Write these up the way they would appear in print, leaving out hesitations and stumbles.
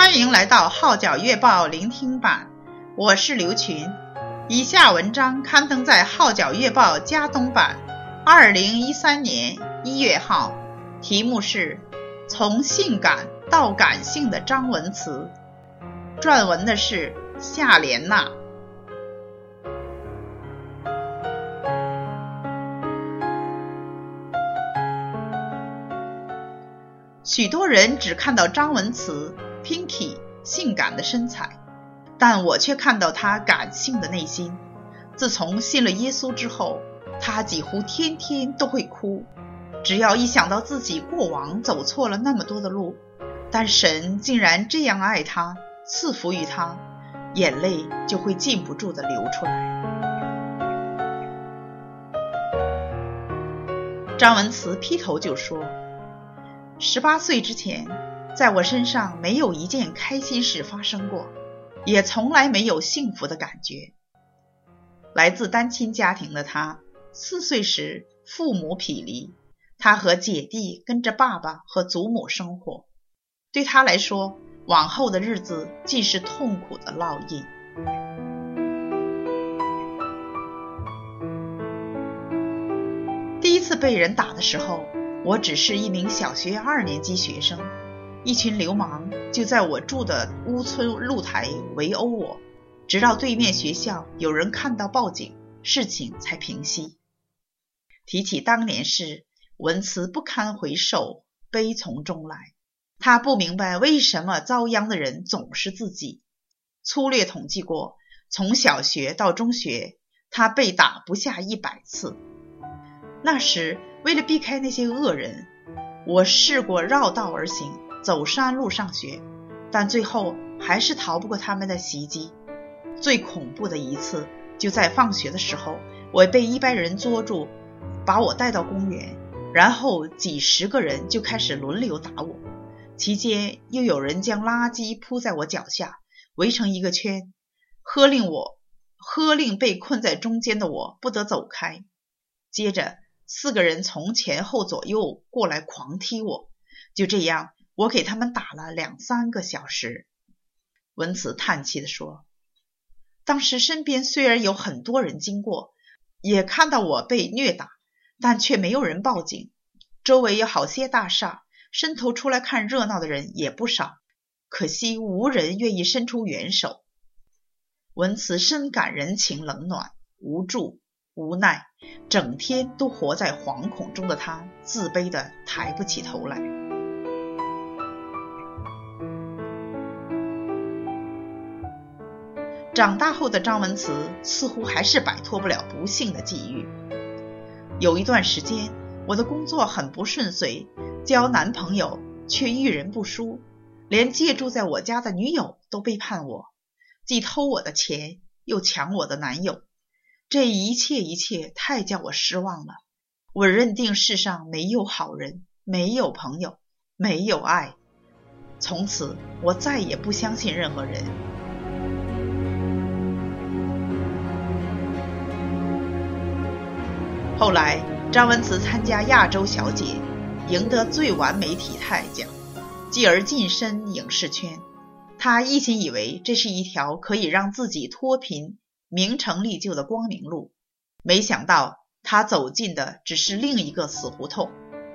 欢迎来到号角月报聆听版，我是刘群。以下文章刊登在号角月报加东版2013年1月号，题目是从性感到感性的张文慈，撰文的是夏莲娜。许多人只看到张文慈 Pinky 性感的身材，但我却看到她感性的内心。自从信了耶稣之后，她几乎天天都会哭，只要一想到自己过往走错了那么多的路，但神竟然这样爱她，赐福于她，眼泪就会禁不住地流出来。张文慈劈头就说，18岁之前，在我身上没有一件开心事发生过，也从来没有幸福的感觉。来自单亲家庭的他，4岁时父母毗离，他和姐弟跟着爸爸和祖母生活。对他来说，往后的日子既是痛苦的烙印。第一次被人打的时候，我只是一名小学2年级学生，一群流氓就在我住的屋村露台围殴我，直到对面学校有人看到报警，事情才平息。提起当年事，文慈不堪回首，悲从中来。他不明白为什么遭殃的人总是自己。粗略统计过，从小学到中学，他被打不下100次。那时为了避开那些恶人，我试过绕道而行，走山路上学，但最后还是逃不过他们的袭击。最恐怖的一次就在放学的时候，我被一班人捉住，把我带到公园，然后几十个人就开始轮流打我，期间又有人将垃圾铺在我脚下，围成一个圈，喝令被困在中间的我不得走开。接着4个人从前后左右过来狂踢我，就这样我给他们打了2-3个小时。文慈叹气地说，当时身边虽然有很多人经过，也看到我被虐打，但却没有人报警。周围有好些大厦，伸头出来看热闹的人也不少，可惜无人愿意伸出援手。文慈深感人情冷暖，无助无奈，整天都活在惶恐中的他，自卑的抬不起头来。长大后的张文慈似乎还是摆脱不了不幸的际遇。有一段时间，我的工作很不顺遂，交男朋友却遇人不淑，连借住在我家的女友都背叛我，既偷我的钱，又抢我的男友。这一切太叫我失望了。我认定世上没有好人，没有朋友，没有爱。从此我再也不相信任何人。后来张文慈参加亚洲小姐，赢得最完美体态奖，继而晋身影视圈。她一心以为这是一条可以让自己脱贫名成利就的光明路，没想到他走进的只是另一个死胡同。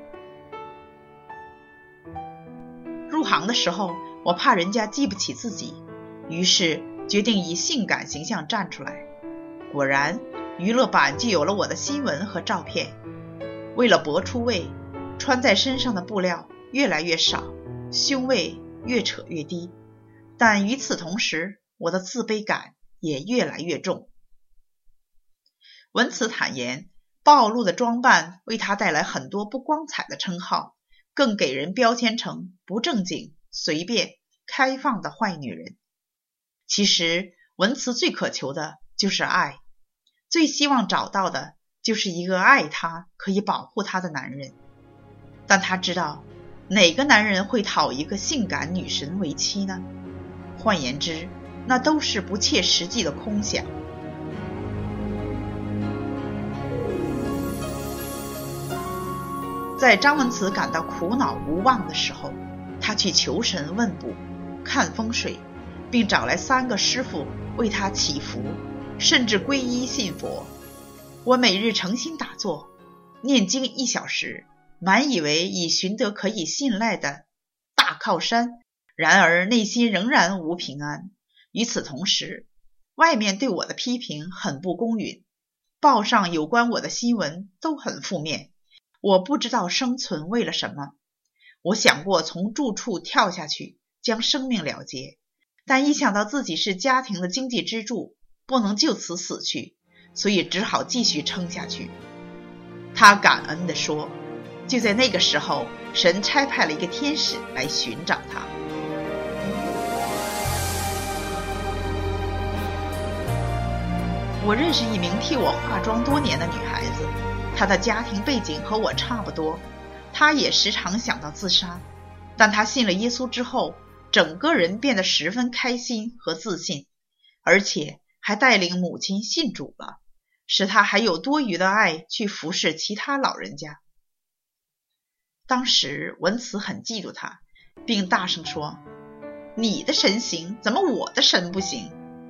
入行的时候，我怕人家记不起自己，于是决定以性感形象站出来。果然，娱乐版就有了我的新闻和照片。为了搏出位，穿在身上的布料越来越少，胸围越扯越低，但与此同时，我的自卑感也越来越重。文慈坦言，暴露的装扮为他带来很多不光彩的称号，更给人标签成不正经、随便、开放的坏女人。其实文慈最渴求的就是爱，最希望找到的就是一个爱他、可以保护他的男人。但他知道，哪个男人会讨一个性感女神为妻呢？换言之，那都是不切实际的空想。在张文慈感到苦恼无望的时候，他去求神问卜， 看风水，并找来3个师傅为他祈福，甚至皈依信佛。我每日诚心打坐，念经1小时，满以为已寻得可以信赖的大靠山，然而内心仍然无平安。与此同时，外面对我的批评很不公允，报上有关我的新闻都很负面，我不知道生存为了什么。我想过从住处跳下去，将生命了结，但一想到自己是家庭的经济支柱，不能就此死去，所以只好继续撑下去。他感恩地说，就在那个时候，神差派了一个天使来寻找他。我认识一名替我化妆多年的女孩子，她的家庭背景和我差不多，她也时常想到自杀，但她信了耶稣之后，整个人变得十分开心和自信，而且还带领母亲信主了，使她还有多余的爱去服侍其他老人家。当时文慈很嫉妒她，并大声说，你的神行，怎么我的神不行？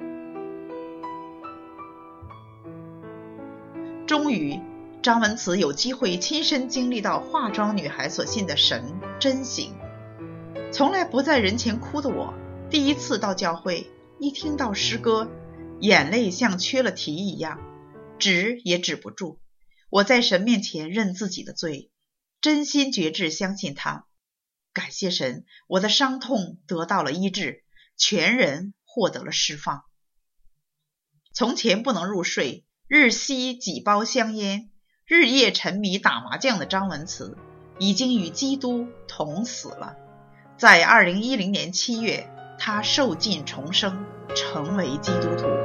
终于张文慈有机会亲身经历到化妆女孩所信的神真行。从来不在人前哭的我，第一次到教会，一听到诗歌，眼泪像缺了堤一样，止也止不住。我在神面前认自己的罪，真心决志相信他。感谢神，我的伤痛得到了医治，全人获得了释放。从前不能入睡，日吸几包香烟，日夜沉迷打麻将的张文慈，已经与基督同死了。在2010年7月，他受尽重生，成为基督徒。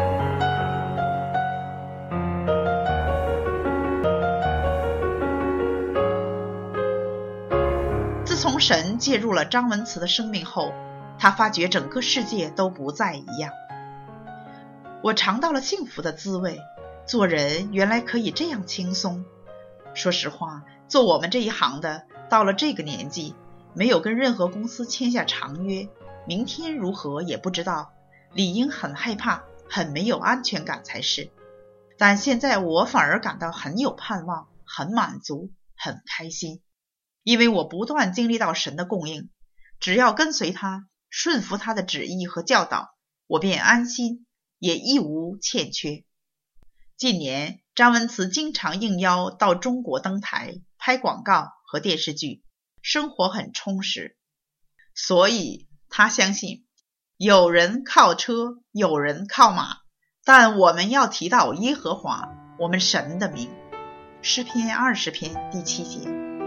自从神介入了张文慈的生命后，他发觉整个世界都不再一样。我尝到了幸福的滋味，做人原来可以这样轻松。说实话，做我们这一行的，到了这个年纪，没有跟任何公司签下长约，明天如何也不知道，理应很害怕，很没有安全感才是。但现在我反而感到很有盼望，很满足，很开心，因为我不断经历到神的供应，只要跟随他，顺服他的旨意和教导，我便安心，也一无欠缺。近年张文慈经常应邀到中国登台，拍广告和电视剧，生活很充实。所以他相信有人靠车，有人靠马，但我们要提到耶和华，我们神的名。诗篇20篇第7节。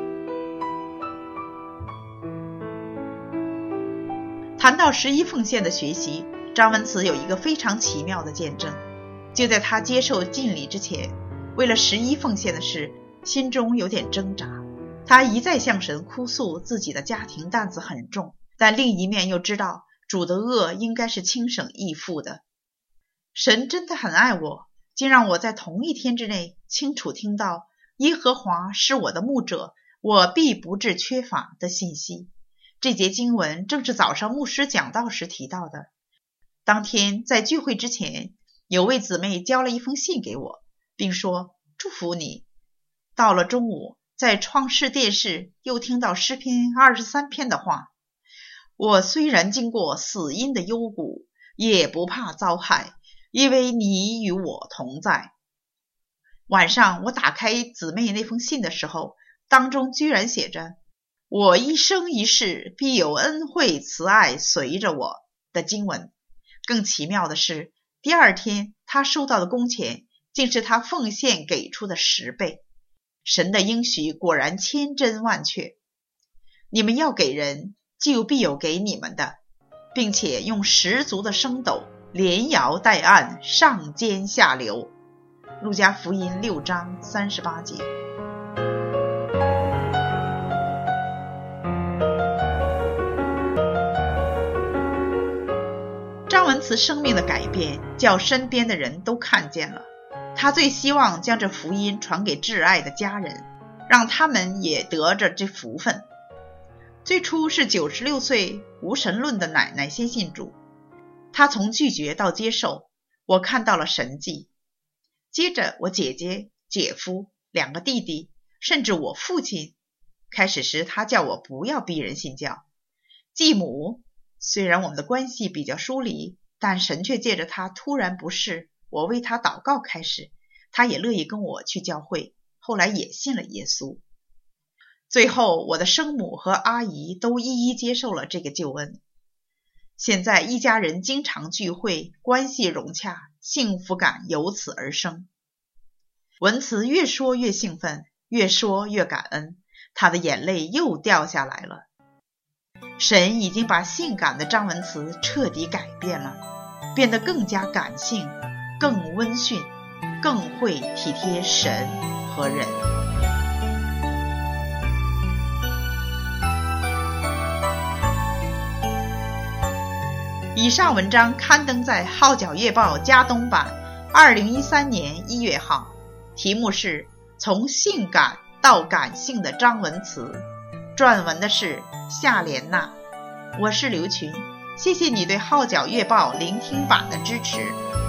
谈到11奉献的学习，张文慈有一个非常奇妙的见证。就在他接受浸礼之前，为了11奉献的事，心中有点挣扎。他一再向神哭诉自己的家庭担子很重，但另一面又知道主的恶应该是轻省易负的。神真的很爱我，竟让我在同一天之内清楚听到耶和华是我的牧者，我必不致缺乏的信息。这节经文正是早上牧师讲道时提到的。当天在聚会之前，有位姊妹交了一封信给我，并说祝福你。到了中午，在创世电视又听到诗篇23篇的话，我虽然经过死荫的幽谷，也不怕遭害，因为你与我同在。晚上我打开姊妹那封信的时候，当中居然写着我一生一世必有恩惠慈爱随着我的经文。更奇妙的是，第二天他收到的工钱竟是他奉献给出的10倍。神的应许果然千真万确，你们要给人，就必有给你们的，并且用十足的升斗连摇带按，上尖下流。路加福音6章38节。张文慈生命的改变叫身边的人都看见了，他最希望将这福音传给挚爱的家人，让他们也得着这福分。 最初是96岁无神论的奶奶先信主，她从拒绝到接受，我看到了神迹。接着我姐姐、姐夫、2个弟弟，甚至我父亲，开始时他叫我不要逼人信教。继母，虽然我们的关系比较疏离，但神却借着他突然不适，我为他祷告开始，他也乐意跟我去教会，后来也信了耶稣。最后我的生母和阿姨都一一接受了这个救恩。现在一家人经常聚会，关系融洽，幸福感由此而生。文慈越说越兴奋，越说越感恩，他的眼泪又掉下来了。神已经把性感的张文慈彻底改变了，变得更加感性，更温驯，更会体贴神和人。以上文章刊登在《号角月报》加东版2013年1月号，题目是从性感到感性的张文慈，撰文的是夏莲娜。我是刘群，谢谢你对《号角月报》聆听版的支持。